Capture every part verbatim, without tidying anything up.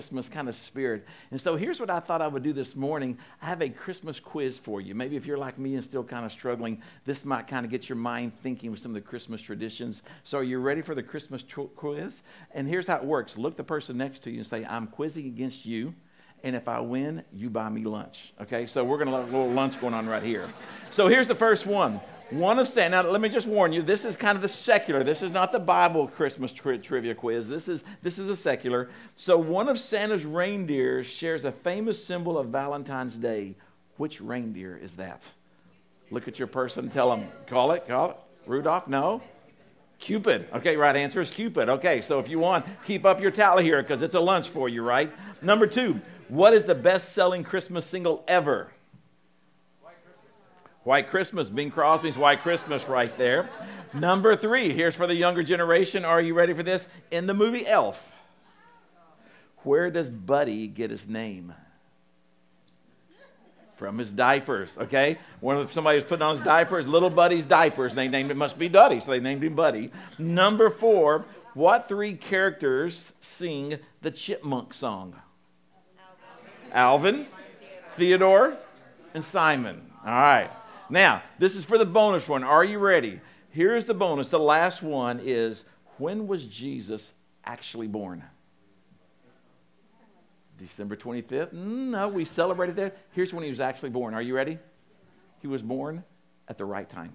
Christmas kind of spirit. And so here's what I thought I would do this morning. I have a Christmas quiz for you. Maybe if you're like me and still kind of struggling, this might kind of get your mind thinking with some of the Christmas traditions. So are you ready for the Christmas tr- quiz? And here's how it works. Look the person next to you and say, I'm quizzing against you. And if I win, you buy me lunch. Okay, so we're going to have a little lunch going on right here. So here's the first one. One of Santa, now let me just warn you, this is kind of the secular. This is not the Bible Christmas tri- trivia quiz. This is, this is a secular. So one of Santa's reindeers shares a famous symbol of Valentine's Day. Which reindeer is that? Look at your person and tell them, call it, call it. Rudolph? No? Cupid. Okay, right answer is Cupid. Okay, so if you want, keep up your tally here because it's a lunch for you, right? Number two, what is the best-selling Christmas single ever? White Christmas, Bing Crosby's White Christmas right there. Number three, here's for the younger generation. Are you ready for this? In the movie Elf, where does Buddy get his name? From his diapers, okay? One of somebody was putting on his diapers, little Buddy's diapers, and they named it, must be Duddy, so they named him Buddy. Number four, what three characters sing the Chipmunk song? Alvin, Alvin Theodore, and Simon. All right. Now, this is for the bonus one. Are you ready? Here's the bonus. The last one is, when was Jesus actually born? December twenty-fifth? No, we celebrated that. Here's when he was actually born. Are you ready? He was born at the right time.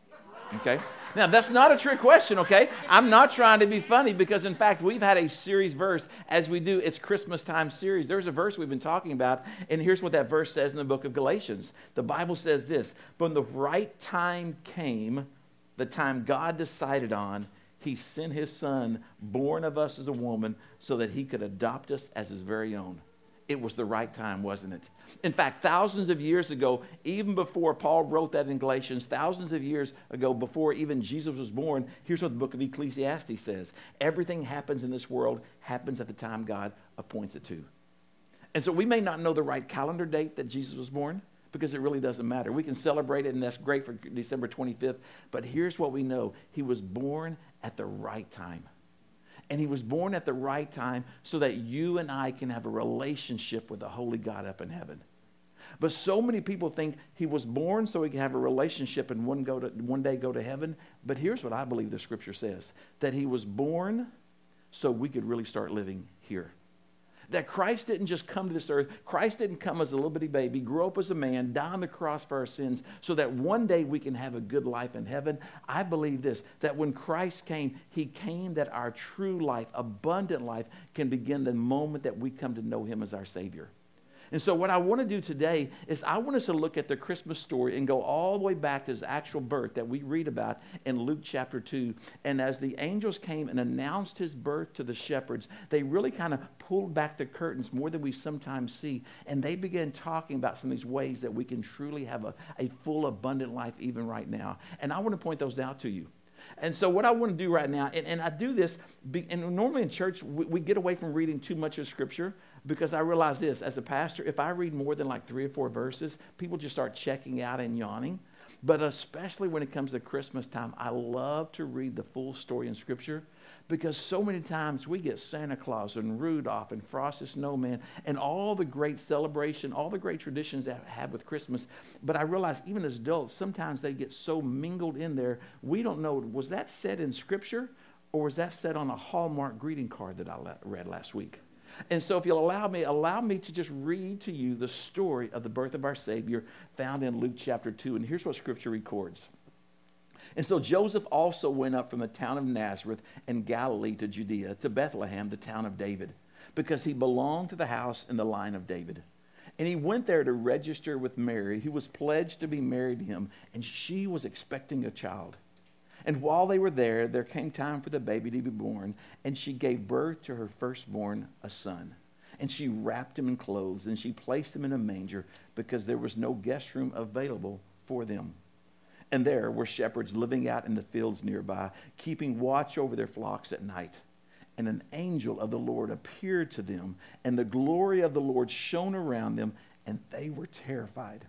Okay? Now, that's not a trick question, okay? I'm not trying to be funny because, in fact, we've had a series verse as we do It's Christmas Time series. There's a verse we've been talking about, and here's what that verse says in the book of Galatians. The Bible says this, when the right time came, the time God decided on, he sent his son, born of us as a woman, so that he could adopt us as his very own. It was the right time, wasn't it? In fact, thousands of years ago, even before Paul wrote that in Galatians, thousands of years ago, before even Jesus was born, here's what the book of Ecclesiastes says. Everything happens in this world happens at the time God appoints it to. And so we may not know the right calendar date that Jesus was born, because it really doesn't matter. We can celebrate it, and that's great for December twenty-fifth. But here's what we know. He was born at the right time. And he was born at the right time so that you and I can have a relationship with the holy God up in heaven. But so many people think he was born so he can have a relationship and one, go to, one day go to heaven. But here's what I believe the scripture says. That he was born so we could really start living here. That Christ didn't just come to this earth. Christ didn't come as a little bitty baby, grow up as a man, die on the cross for our sins, so that one day we can have a good life in heaven. I believe this, that when Christ came, he came that our true life, abundant life, can begin the moment that we come to know him as our Savior. And so what I want to do today is I want us to look at the Christmas story and go all the way back to his actual birth that we read about in Luke chapter two. And as the angels came and announced his birth to the shepherds, they really kind of pulled back the curtains more than we sometimes see. And they began talking about some of these ways that we can truly have a, a full, abundant life even right now. And I want to point those out to you. And so what I want to do right now, and, and I do this, be, and normally in church, we, we get away from reading too much of Scripture because I realize this, as a pastor, if I read more than like three or four verses, people just start checking out and yawning. But especially when it comes to Christmas time, I love to read the full story in Scripture because so many times we get Santa Claus and Rudolph and Frosty Snowman and all the great celebration, all the great traditions that I have with Christmas. But I realize even as adults, sometimes they get so mingled in there, we don't know, was that said in Scripture or was that said on a Hallmark greeting card that I read last week? And so if you'll allow me, allow me to just read to you the story of the birth of our Savior found in Luke chapter two. And here's what Scripture records. And so Joseph also went up from the town of Nazareth in Galilee to Judea, to Bethlehem, the town of David, because he belonged to the house and the line of David. And he went there to register with Mary, who was pledged to be married to him, and she was expecting a child. And while they were there, there came time for the baby to be born, and she gave birth to her firstborn, a son. And she wrapped him in clothes, and she placed him in a manger because there was no guest room available for them. And there were shepherds living out in the fields nearby, keeping watch over their flocks at night. And an angel of the Lord appeared to them, and the glory of the Lord shone around them, and they were terrified.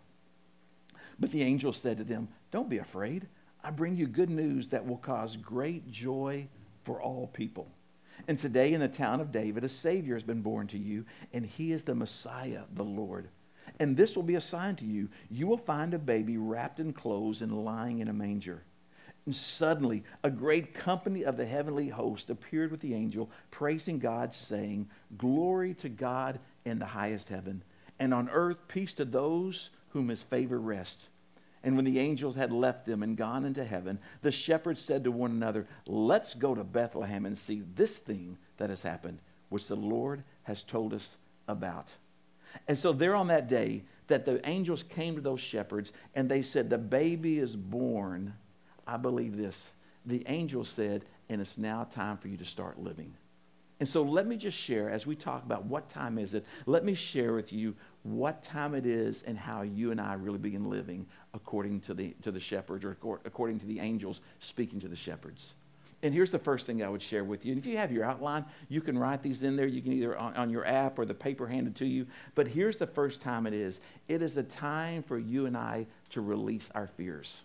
But the angel said to them, "Don't be afraid. I bring you good news that will cause great joy for all people. And today in the town of David, a Savior has been born to you, and he is the Messiah, the Lord. And this will be a sign to you. You will find a baby wrapped in clothes and lying in a manger." And suddenly a great company of the heavenly host appeared with the angel, praising God, saying, "Glory to God in the highest heaven, and on earth peace to those whom his favor rests." And when the angels had left them and gone into heaven, the shepherds said to one another, "Let's go to Bethlehem and see this thing that has happened, which the Lord has told us about." And so there on that day that the angels came to those shepherds and they said, "The baby is born." I believe this. The angel said, "And it's now time for you to start living." And so let me just share, as we talk about what time is it, let me share with you what time it is and how you and I really begin living according to the, to the shepherds, or according to the angels speaking to the shepherds. And here's the first thing I would share with you. And if you have your outline, you can write these in there. You can either on, on your app or the paper handed to you. But here's the first time it is. It is a time for you and I to release our fears.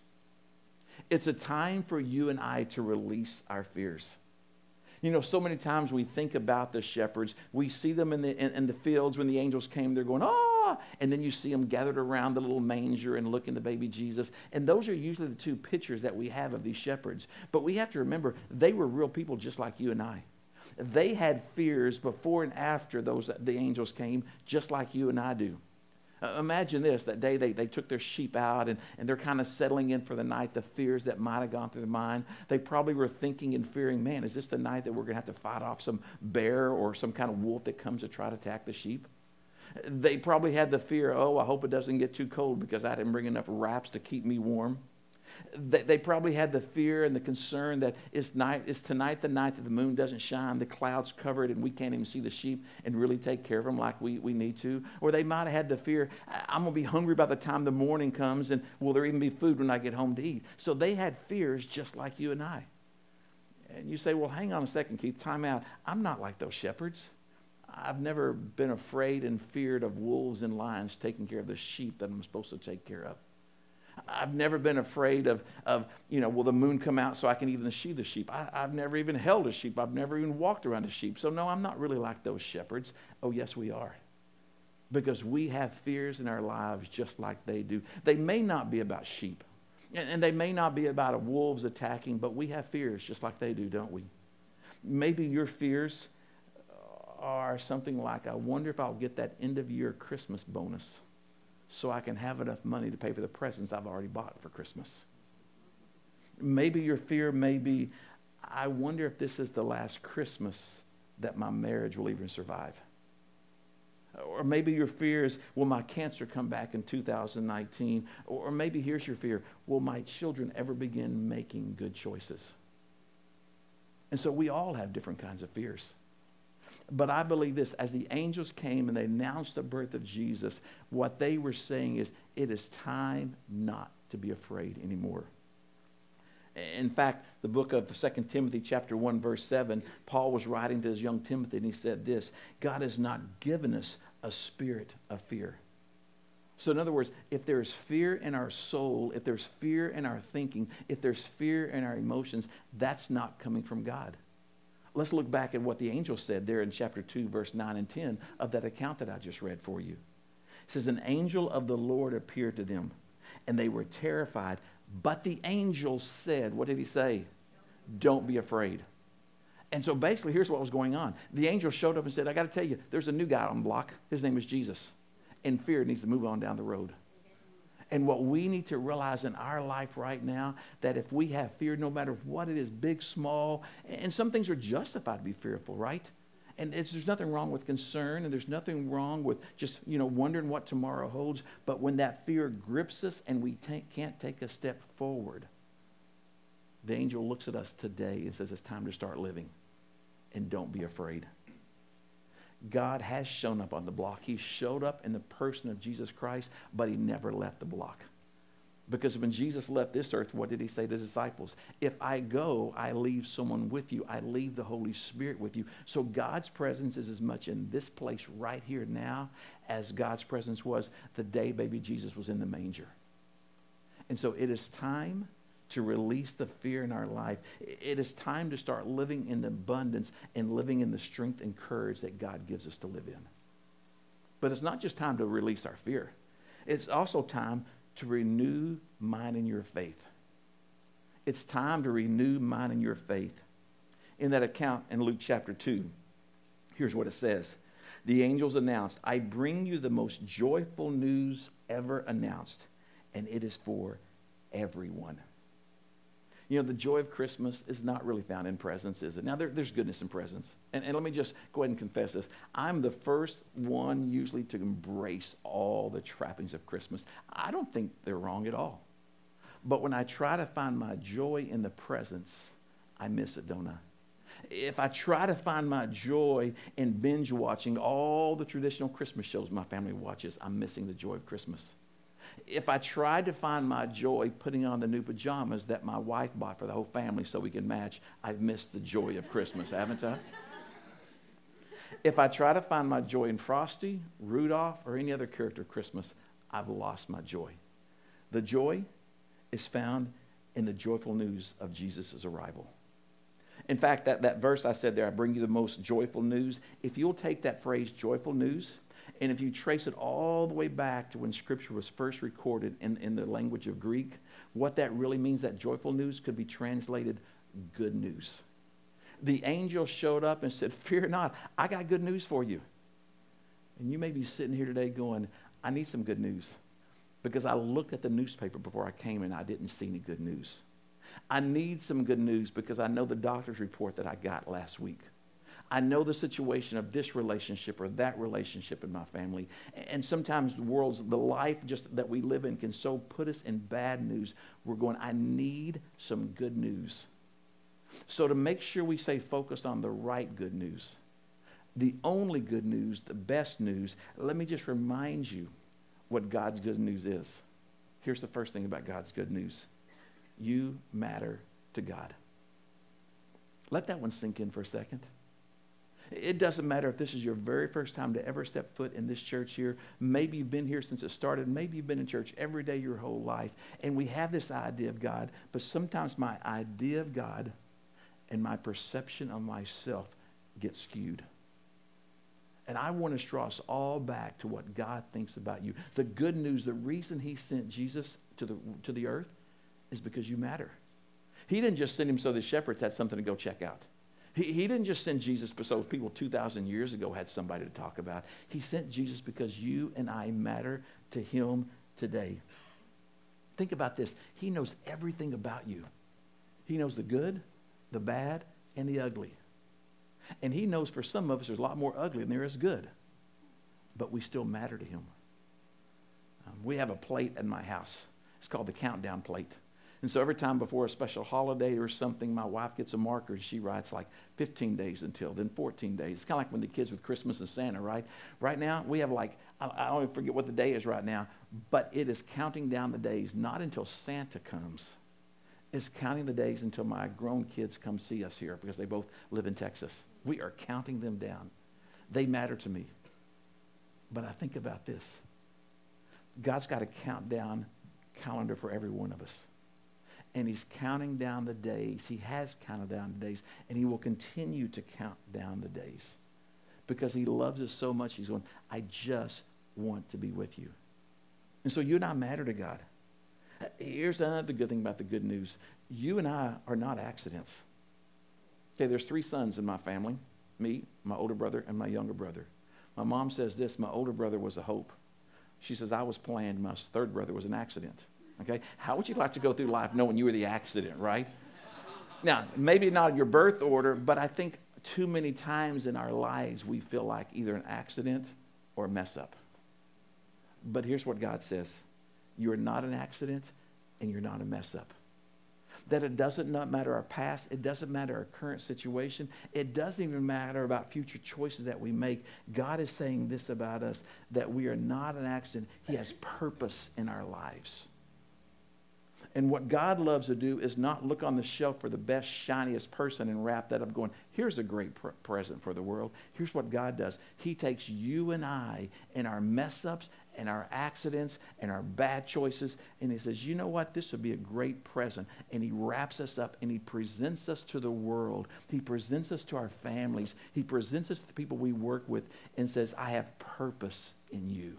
It's a time for you and I to release our fears. You know, so many times we think about the shepherds. We see them in the in, in the fields when the angels came. They're going, "Ah!" And then you see them gathered around the little manger and looking to baby Jesus. And those are usually the two pictures that we have of these shepherds. But we have to remember, they were real people just like you and I. They had fears before and after those the angels came, just like you and I do. Uh, imagine this, that day they, they took their sheep out and, and they're kind of settling in for the night, the fears that might have gone through their mind. They probably were thinking and fearing, man, is this the night that we're going to have to fight off some bear or some kind of wolf that comes to try to attack the sheep? They probably had the fear, oh, I hope it doesn't get too cold because I didn't bring enough wraps to keep me warm. They, they probably had the fear and the concern that it's night, it's tonight the night that the moon doesn't shine, the clouds cover it, and we can't even see the sheep and really take care of them like we, we need to. Or they might have had the fear, I'm going to be hungry by the time the morning comes, and will there even be food when I get home to eat? So they had fears just like you and I. And you say, well, hang on a second, Keith, time out. I'm not like those shepherds. I've never been afraid and feared of wolves and lions taking care of the sheep that I'm supposed to take care of. I've never been afraid of, of, you know, will the moon come out so I can even see the sheep? I, I've never even held a sheep. I've never even walked around a sheep. So no, I'm not really like those shepherds. Oh, yes, we are. Because we have fears in our lives just like they do. They may not be about sheep. And, and they may not be about a wolves attacking, but we have fears just like they do, don't we? Maybe your fears are something like, I wonder if I'll get that end of year Christmas bonus so I can have enough money to pay for the presents I've already bought for Christmas. Maybe your fear may be, I wonder if this is the last Christmas that my marriage will even survive. Or maybe your fear is, will my cancer come back in two thousand nineteen? Or maybe here's your fear, will my children ever begin making good choices? And so we all have different kinds of fears. But I believe this, as the angels came and they announced the birth of Jesus, what they were saying is, it is time not to be afraid anymore. In fact, the book of Second Timothy chapter one, verse seven, Paul was writing to his young Timothy and he said this, God has not given us a spirit of fear. So in other words, if there's fear in our soul, if there's fear in our thinking, if there's fear in our emotions, that's not coming from God. Let's look back at what the angel said there in chapter two, verse nine and ten of that account that I just read for you. It says, an angel of the Lord appeared to them, and they were terrified. But the angel said, what did he say? Don't be afraid. And so basically, here's what was going on. The angel showed up and said, I got to tell you, there's a new guy on the block. His name is Jesus. And fear needs to move on down the road. And what we need to realize in our life right now, that if we have fear, no matter what it is, big, small, and some things are justified to be fearful, right? And it's, there's nothing wrong with concern, and there's nothing wrong with just, you know, wondering what tomorrow holds. But when that fear grips us and we take, can't take a step forward, the angel looks at us today and says, it's time to start living. And don't be afraid. God has shown up on the block. He showed up in the person of Jesus Christ, but he never left the block. Because when Jesus left this earth, what did he say to the disciples? If I go, I leave someone with you. I leave the Holy Spirit with you. So God's presence is as much in this place right here now as God's presence was the day baby Jesus was in the manger. And so it is time to release the fear in our life. It is time to start living in the abundance and living in the strength and courage that God gives us to live in. But it's not just time to release our fear. It's also time to renew mine and your faith. It's time to renew mine and your faith. In that account in Luke chapter two, here's what it says. The angels announced, I bring you the most joyful news ever announced, and it is for everyone. You know, the joy of Christmas is not really found in presents, is it? Now, there, there's goodness in presents. And, and let me just go ahead and confess this. I'm the first one usually to embrace all the trappings of Christmas. I don't think they're wrong at all. But when I try to find my joy in the presents, I miss it, don't I? If I try to find my joy in binge watching all the traditional Christmas shows my family watches, I'm missing the joy of Christmas. If I tried to find my joy putting on the new pajamas that my wife bought for the whole family so we can match, I've missed the joy of Christmas, haven't I? If I try to find my joy in Frosty, Rudolph, or any other character of Christmas, I've lost my joy. The joy is found in the joyful news of Jesus' arrival. In fact, that, that verse I said there, I bring you the most joyful news. If you'll take that phrase, joyful news, and if you trace it all the way back to when Scripture was first recorded in, in the language of Greek, what that really means, that joyful news could be translated good news. The angel showed up and said, fear not, I got good news for you. And you may be sitting here today going, I need some good news. Because I looked at the newspaper before I came and I didn't see any good news. I need some good news because I know the doctor's report that I got last week. I know the situation of this relationship or that relationship in my family. And sometimes the world's, the life just that we live in can so put us in bad news. We're going, I need some good news. So to make sure we stay focused on the right good news, the only good news, the best news, let me just remind you what God's good news is. Here's the first thing about God's good news. You matter to God. Let that one sink in for a second. It doesn't matter if this is your very first time to ever step foot in this church here. Maybe you've been here since it started. Maybe you've been in church every day your whole life. And we have this idea of God. But sometimes my idea of God and my perception of myself gets skewed. And I want to draw us all back to what God thinks about you. The good news, the reason he sent Jesus to the, to the earth is because you matter. He didn't just send him so the shepherds had something to go check out. He, he didn't just send Jesus so people two thousand years ago had somebody to talk about. He sent Jesus because you and I matter to him today. Think about this. He knows everything about you. He knows the good, the bad, and the ugly. And he knows for some of us there's a lot more ugly than there is good. But we still matter to him. Um, we have a plate in my house. It's called the countdown plate. And so every time before a special holiday or something, my wife gets a marker and she writes like fifteen days until, then fourteen days. It's kind of like when the kids with Christmas and Santa, right? Right now, we have like, I, I don't even forget what the day is right now, but it is counting down the days, not until Santa comes. It's counting the days until my grown kids come see us here because they both live in Texas. We are counting them down. They matter to me. But I think about this. God's got a countdown calendar for every one of us. And he's counting down the days. He has counted down the days. And he will continue to count down the days. Because he loves us so much, he's going, I just want to be with you. And so you and I matter to God. Here's another good thing about the good news. You and I are not accidents. Okay, there's three sons in my family. Me, my older brother, and my younger brother. My mom says this, my older brother was a hope. She says, I was planned. My third brother was an accident. Okay? How would you like to go through life knowing you were the accident, right? Now, maybe not your birth order, but I think too many times in our lives we feel like either an accident or a mess up. But here's what God says. You're not an accident and you're not a mess up. That it doesn't not matter our past. It doesn't matter our current situation. It doesn't even matter about future choices that we make. God is saying this about us, that we are not an accident. He has purpose in our lives. And what God loves to do is not look on the shelf for the best, shiniest person and wrap that up going, here's a great pr- present for the world. Here's what God does. He takes you and I and our mess ups and our accidents and our bad choices. And he says, you know what? This would be a great present. And he wraps us up and he presents us to the world. He presents us to our families. He presents us to the people we work with and says, I have purpose in you.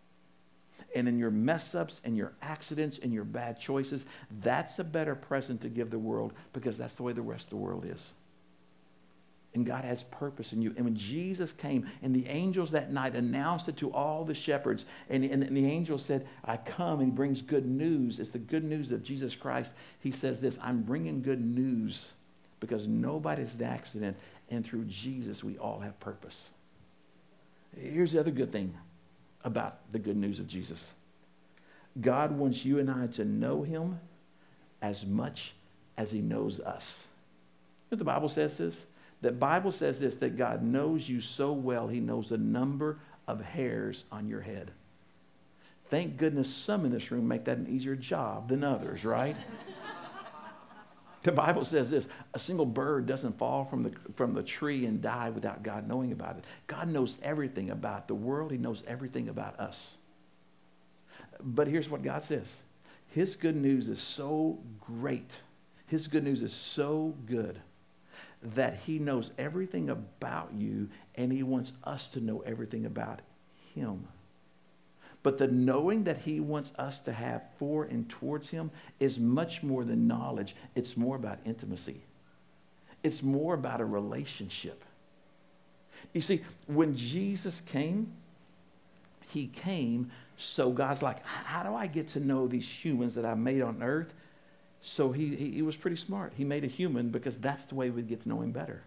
And in your mess ups and your accidents and your bad choices, that's a better present to give the world, because that's the way the rest of the world is. And God has purpose in you. And when Jesus came, and the angels that night announced it to all the shepherds, and, and, and the angel said, I come, and he brings good news. It's the good news of Jesus Christ. He says this, I'm bringing good news because nobody's an accident, and through Jesus we all have purpose. Here's the other good thing about the good news of Jesus. God wants you and I to know him as much as he knows us. You know what the Bible says this? The Bible says this, that God knows you so well, he knows the number of hairs on your head. Thank goodness some in this room make that an easier job than others, right? The Bible says this, a single bird doesn't fall from the, from the tree and die without God knowing about it. God knows everything about the world. He knows everything about us. But here's what God says. His good news is so great. His good news is so good that he knows everything about you, and he wants us to know everything about him. But the knowing that he wants us to have for and towards him is much more than knowledge. It's more about intimacy. It's more about a relationship. You see, when Jesus came, he came so God's like, how do I get to know these humans that I made on earth? So he, he, he was pretty smart. He made a human because that's the way we get to know him better.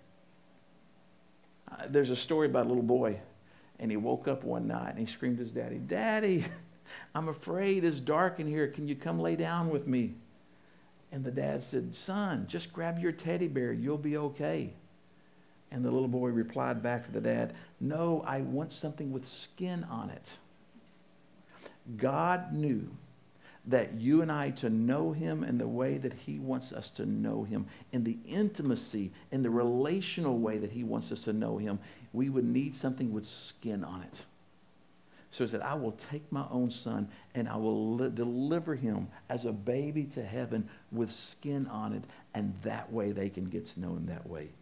Uh, there's a story about a little boy, and he woke up one night and he screamed to his daddy, Daddy, I'm afraid it's dark in here. Can you come lay down with me? And the dad said, Son, just grab your teddy bear. You'll be okay. And the little boy replied back to the dad, No, I want something with skin on it. God knew that you and I, to know him in the way that he wants us to know him, in the intimacy, in the relational way that he wants us to know him, we would need something with skin on it. So he said, I will take my own son and I will li- deliver him as a baby to heaven with skin on it, and that way they can get to know him that way.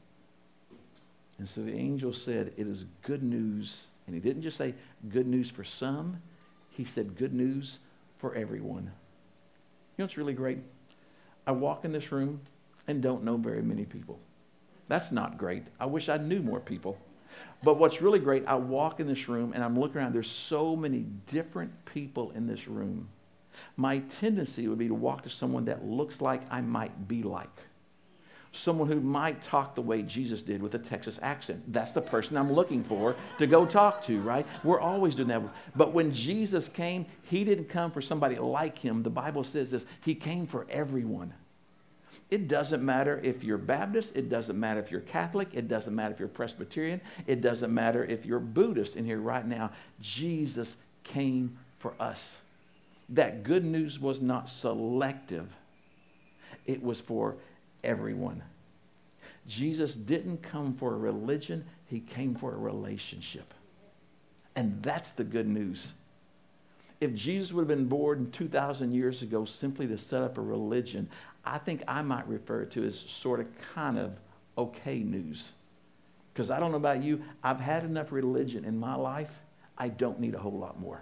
And so the angel said, it is good news. And he didn't just say good news for some. He said good news for everyone. You know what's really great? I walk in this room and don't know very many people. That's not great. I wish I knew more people. But what's really great, I walk in this room and I'm looking around. There's so many different people in this room. My tendency would be to walk to someone that looks like I might be like. Someone who might talk the way Jesus did with a Texas accent. That's the person I'm looking for to go talk to, right? We're always doing that. But when Jesus came, he didn't come for somebody like him. The Bible says this, he came for everyone. It doesn't matter if you're Baptist. It doesn't matter if you're Catholic. It doesn't matter if you're Presbyterian. It doesn't matter if you're Buddhist in here right now. Jesus came for us. That good news was not selective. It was for everyone. Jesus didn't come for a religion. He came for a relationship. And that's the good news. If Jesus would have been born two thousand years ago simply to set up a religion, I think I might refer to as sort of kind of okay news. Because I don't know about you, I've had enough religion in my life. I don't need a whole lot more.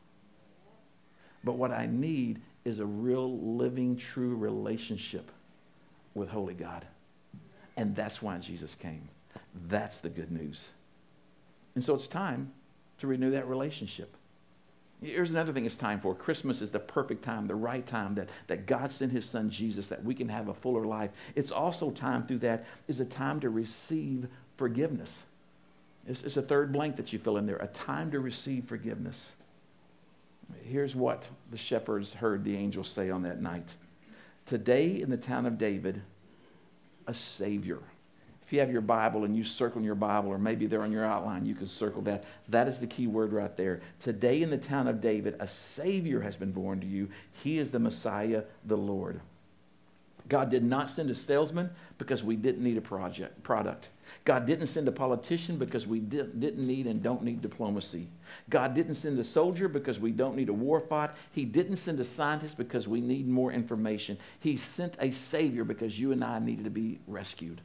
But what I need is a real living, true relationship with Holy God. And that's why Jesus came. That's the good news. And so it's time to renew that relationship. Here's another thing it's time for. Christmas is the perfect time, the right time that, that God sent his son Jesus, that we can have a fuller life. It's also time through that is a time to receive forgiveness. It's, it's a third blank that you fill in there, a time to receive forgiveness. Here's what the shepherds heard the angel say on that night. Today in the town of David, a Savior. If you have your Bible and you circle in your Bible, or maybe they're on your outline, you can circle that. That is the key word right there. Today in the town of David, a Savior has been born to you. He is the Messiah, the Lord. God did not send a salesman because we didn't need a project product. God didn't send a politician because we didn't, didn't need and don't need diplomacy. God didn't send a soldier because we don't need a war fight. He didn't send a scientist because we need more information. He sent a Savior because you and I needed to be rescued.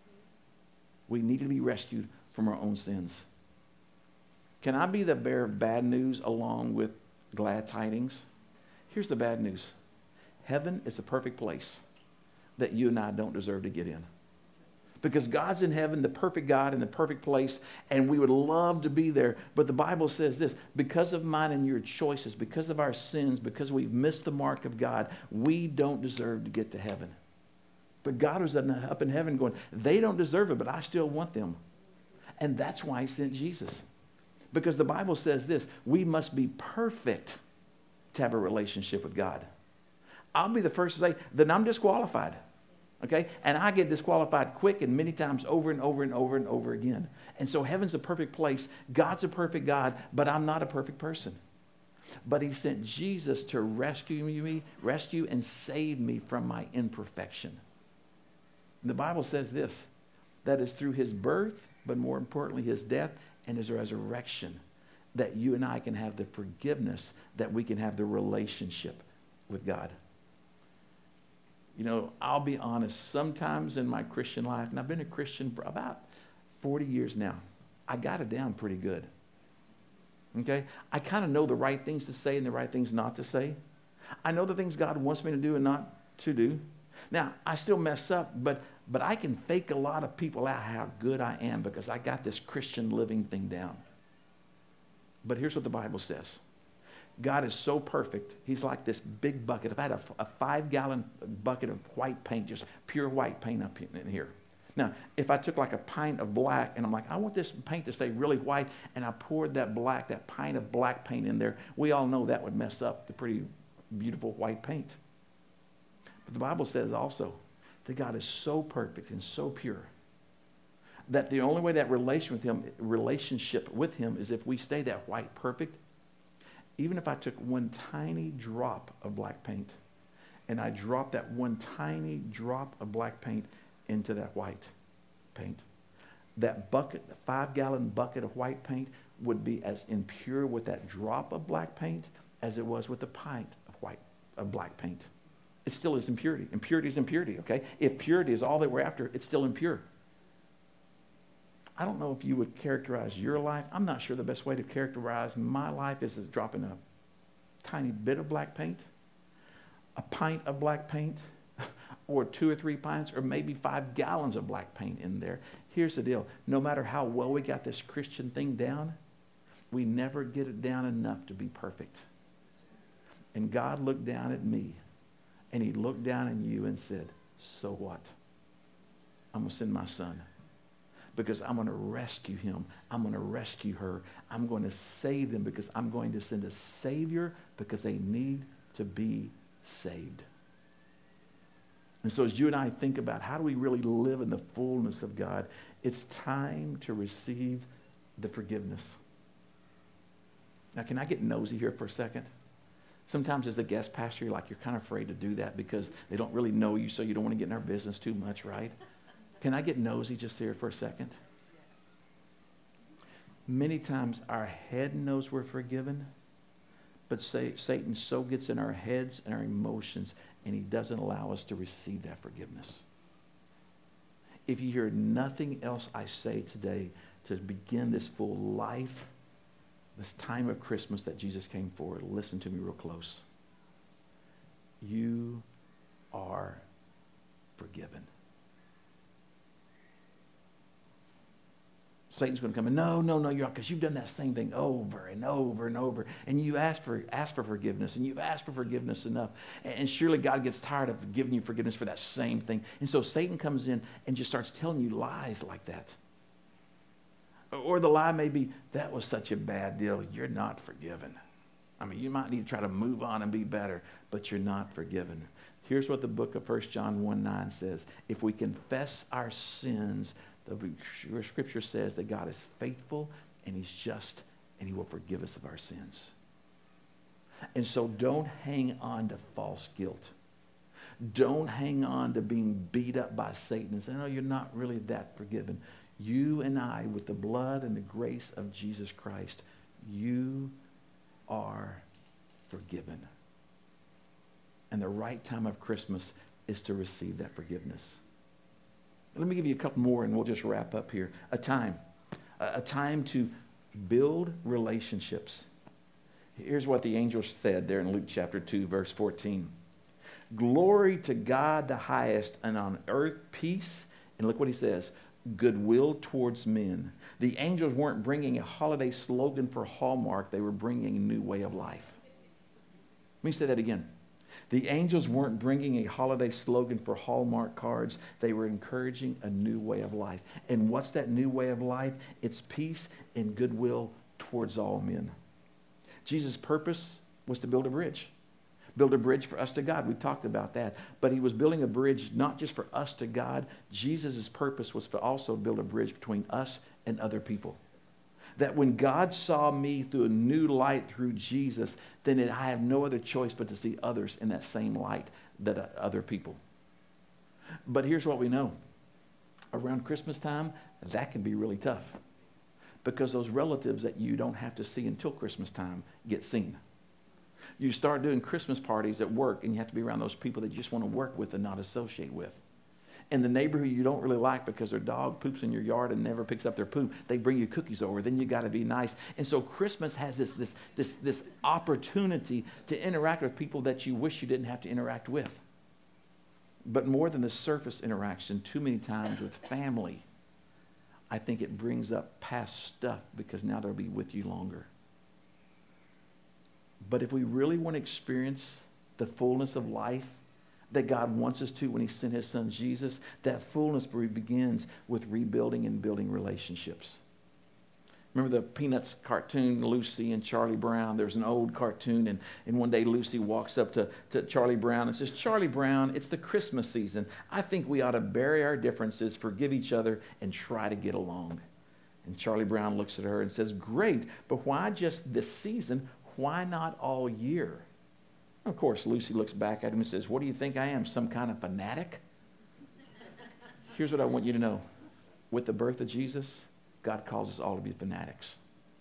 We needed to be rescued from our own sins. Can I be the bearer of bad news along with glad tidings? Here's the bad news. Heaven is a perfect place that you and I don't deserve to get in. Because God's in heaven, the perfect God in the perfect place, and we would love to be there. But the Bible says this, because of mine and your choices, because of our sins, because we've missed the mark of God, we don't deserve to get to heaven. But God was up in heaven going, they don't deserve it, but I still want them. And that's why he sent Jesus. Because the Bible says this, we must be perfect to have a relationship with God. I'll be the first to say, then I'm disqualified. Okay? And I get disqualified quick and many times over and over and over and over again. And so heaven's a perfect place. God's a perfect God, but I'm not a perfect person. But he sent Jesus to rescue me, rescue and save me from my imperfection. And the Bible says this, that is through his birth, but more importantly, his death and his resurrection, that you and I can have the forgiveness, that we can have the relationship with God. You know, I'll be honest, sometimes in my Christian life, and I've been a Christian for about forty years now, I got it down pretty good. Okay? I kind of know the right things to say and the right things not to say. I know the things God wants me to do and not to do. Now, I still mess up, but but I can fake a lot of people out how good I am because I got this Christian living thing down. But here's what the Bible says. God is so perfect. He's like this big bucket. If I had a, a five-gallon bucket of white paint, just pure white paint up in here. Now, if I took like a pint of black, and I'm like, I want this paint to stay really white, and I poured that black, that pint of black paint in there, we all know that would mess up the pretty beautiful white paint. But the Bible says also that God is so perfect and so pure that the only way that relation with him, relationship with him is if we stay that white perfect. Even if I took one tiny drop of black paint and I dropped that one tiny drop of black paint into that white paint, that bucket, the five-gallon bucket of white paint would be as impure with that drop of black paint as it was with the pint of white of black paint. It still is impurity. Impurity is impurity, okay? If purity is all that we're after, it's still impure. I don't know if you would characterize your life. I'm not sure the best way to characterize my life is as dropping a tiny bit of black paint, a pint of black paint, or two or three pints, or maybe five gallons of black paint in there. Here's the deal. No matter how well we got this Christian thing down, we never get it down enough to be perfect. And God looked down at me, and he looked down at you and said, so what? I'm going to send my son. Because I'm going to rescue him. I'm going to rescue her. I'm going to save them because I'm going to send a Savior because they need to be saved. And so as you and I think about how do we really live in the fullness of God, it's time to receive the forgiveness. Now, can I get nosy here for a second? Sometimes as a guest pastor, you're like, you're kind of afraid to do that because they don't really know you, so you don't want to get in our business too much, right? Can I get nosy just here for a second? Many times our head knows we're forgiven, but say, Satan so gets in our heads and our emotions, and he doesn't allow us to receive that forgiveness. If you hear nothing else I say today to begin this full life, this time of Christmas that Jesus came forward, listen to me real close. You are forgiven. Satan's going to come in, no, no, no, you're because you've done that same thing over and over and over. And you ask for, ask for forgiveness, and you've asked for forgiveness enough. And surely God gets tired of giving you forgiveness for that same thing. And so Satan comes in and just starts telling you lies like that. Or the lie may be, that was such a bad deal, you're not forgiven. I mean, you might need to try to move on and be better, but you're not forgiven. Here's what the book of First John one nine says. If we confess our sins, the scripture says that God is faithful and he's just and he will forgive us of our sins. And so don't hang on to false guilt. Don't hang on to being beat up by Satan and say, no, you're not really that forgiven. You and I, with the blood and the grace of Jesus Christ, you are forgiven. And the right time of Christmas is to receive that forgiveness. Let me give you a couple more and we'll just wrap up here. A time. A time to build relationships. Here's what the angel said there in Luke chapter two, verse fourteen. Glory to God the highest, and on earth peace. And look what he says. Goodwill towards men. The angels weren't bringing a holiday slogan for Hallmark. They were bringing a new way of life. Let me say that again. The angels weren't bringing a holiday slogan for Hallmark cards. They were encouraging a new way of life. And what's that new way of life? It's peace and goodwill towards all men. Jesus' purpose was to build a bridge. Build a bridge for us to God. We talked about that. But he was building a bridge not just for us to God. Jesus' purpose was to also build a bridge between us and other people. That when God saw me through a new light through Jesus, then it, I have no other choice but to see others in that same light that uh, other people. But here's what we know. Around Christmas time, that can be really tough. Because those relatives that you don't have to see until Christmas time get seen. You start doing Christmas parties at work and you have to be around those people that you just want to work with and not associate with. And the neighbor who you don't really like because their dog poops in your yard and never picks up their poop, they bring you cookies over. Then you got to be nice. And so Christmas has this, this, this, this opportunity to interact with people that you wish you didn't have to interact with. But more than the surface interaction, too many times with family, I think it brings up past stuff because now they'll be with you longer. But if we really want to experience the fullness of life that God wants us to when he sent his son Jesus, that fullness begins with rebuilding and building relationships. Remember the Peanuts cartoon, Lucy and Charlie Brown? There's an old cartoon, and, and one day Lucy walks up to, to Charlie Brown and says, Charlie Brown, it's the Christmas season. I think we ought to bury our differences, forgive each other, and try to get along. And Charlie Brown looks at her and says, great, but why just this season? Why not all year? Of course, Lucy looks back at him and says, what do you think I am, some kind of fanatic? Here's what I want you to know. With the birth of Jesus, God calls us all to be fanatics.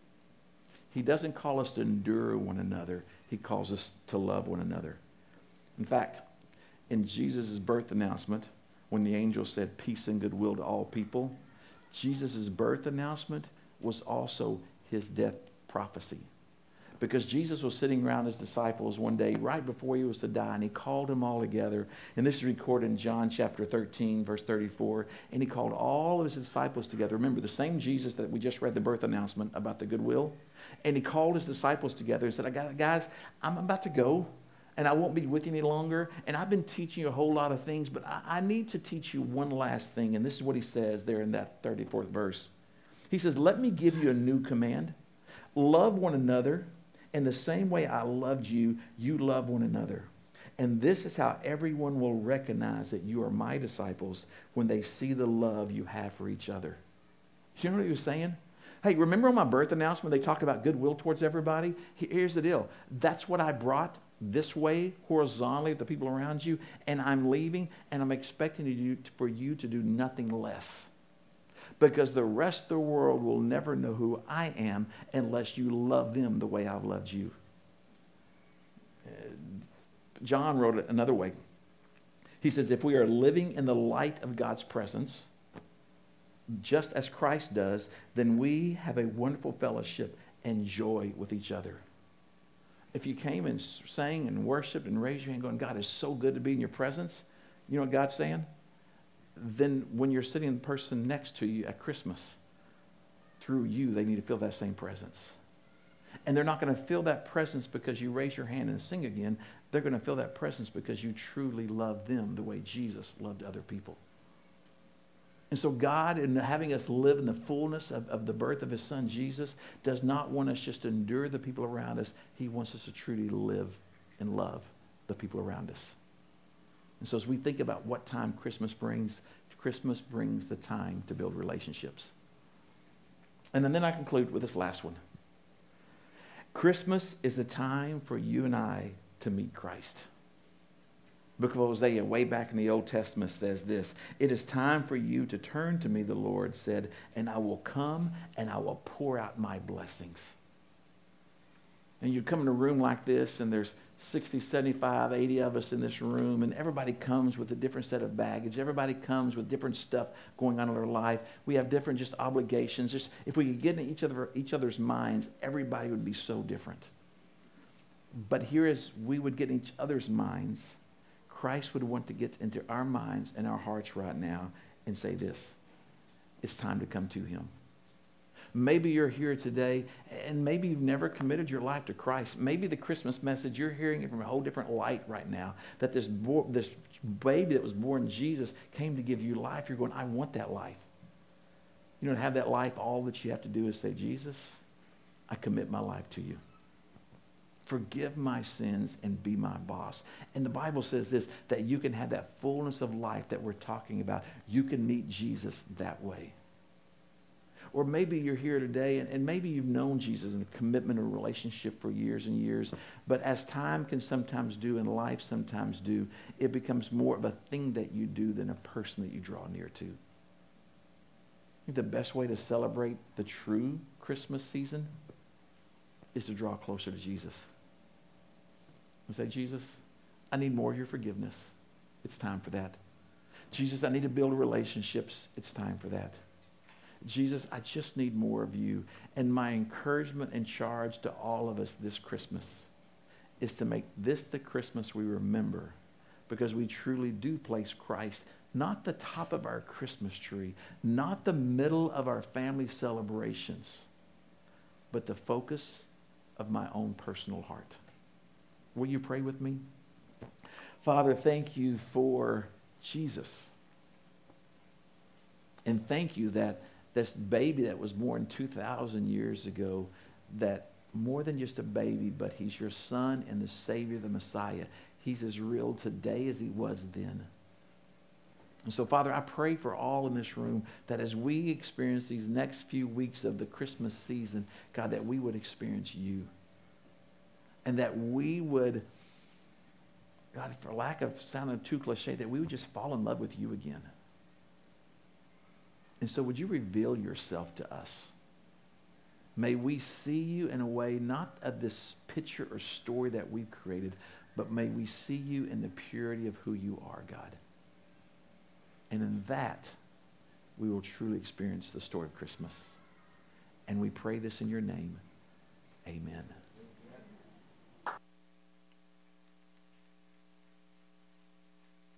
He doesn't call us to endure one another. He calls us to love one another. In fact, in Jesus' birth announcement, when the angel said peace and goodwill to all people, Jesus' birth announcement was also his death prophecy. Because Jesus was sitting around his disciples one day right before he was to die, and he called them all together. And this is recorded in John chapter thirteen, verse thirty-four. And he called all of his disciples together. Remember, the same Jesus that we just read the birth announcement about the goodwill. And he called his disciples together and said, I got guys, I'm about to go, and I won't be with you any longer. And I've been teaching you a whole lot of things, but I, I need to teach you one last thing. And this is what he says there in that thirty-fourth verse. He says, let me give you a new command. Love one another. In the same way I loved you, you love one another. And this is how everyone will recognize that you are my disciples when they see the love you have for each other. You know what he was saying? Hey, remember on my birth announcement they talked about goodwill towards everybody? Here's the deal. That's what I brought this way, horizontally, to the people around you, and I'm leaving, and I'm expecting you for you to do nothing less. Because the rest of the world will never know who I am unless you love them the way I've loved you. Uh, John wrote it another way. He says, if we are living in the light of God's presence, just as Christ does, then we have a wonderful fellowship and joy with each other. If you came and sang and worshiped and raised your hand going, God, it's so good to be in your presence, you know what God's saying? Then when you're sitting the person next to you at Christmas, through you, they need to feel that same presence. And they're not going to feel that presence because you raise your hand and sing again. They're going to feel that presence because you truly love them the way Jesus loved other people. And so God, in having us live in the fullness of, of the birth of his son, Jesus, does not want us just to endure the people around us. He wants us to truly live and love the people around us. And so as we think about what time Christmas brings, Christmas brings the time to build relationships. And then, then I conclude with this last one. Christmas is the time for you and I to meet Christ. Book of Hosea, way back in the Old Testament, says this: "It is time for you to turn to me," the Lord said, "and I will come and I will pour out my blessings." And you come in a room like this, and there's sixty, seventy-five, eighty of us in this room, and everybody comes with a different set of baggage. Everybody comes with different stuff going on in their life. We have different just obligations. Just if we could get in each other, each other's minds, everybody would be so different. But here, as we would get in each other's minds, Christ would want to get into our minds and our hearts right now and say this: it's time to come to him. Maybe you're here today and maybe you've never committed your life to Christ. Maybe the Christmas message, you're hearing it from a whole different light right now. That this, bo- this baby that was born, Jesus, came to give you life. You're going, I want that life. You don't have that life. All that you have to do is say, Jesus, I commit my life to you. Forgive my sins and be my boss. And the Bible says this, that you can have that fullness of life that we're talking about. You can meet Jesus that way. Or maybe you're here today and, and maybe you've known Jesus in a commitment or relationship for years and years, but as time can sometimes do and life sometimes do, it becomes more of a thing that you do than a person that you draw near to. I think the best way to celebrate the true Christmas season is to draw closer to Jesus. And say, Jesus, I need more of your forgiveness. It's time for that. Jesus, I need to build relationships. It's time for that. Jesus, I just need more of you. And my encouragement and charge to all of us this Christmas is to make this the Christmas we remember, because we truly do place Christ not the top of our Christmas tree, not the middle of our family celebrations, but the focus of my own personal heart. Will you pray with me? Father, thank you for Jesus. And thank you that this baby that was born two thousand years ago, that more than just a baby, but he's your son and the Savior, the Messiah. He's as real today as he was then. And so, Father, I pray for all in this room that as we experience these next few weeks of the Christmas season, God, that we would experience you. And that we would, God, for lack of sounding too cliche, that we would just fall in love with you again. And so would you reveal yourself to us? May we see you in a way not of this picture or story that we've created, but may we see you in the purity of who you are, God. And in that, we will truly experience the story of Christmas. And we pray this in your name. Amen.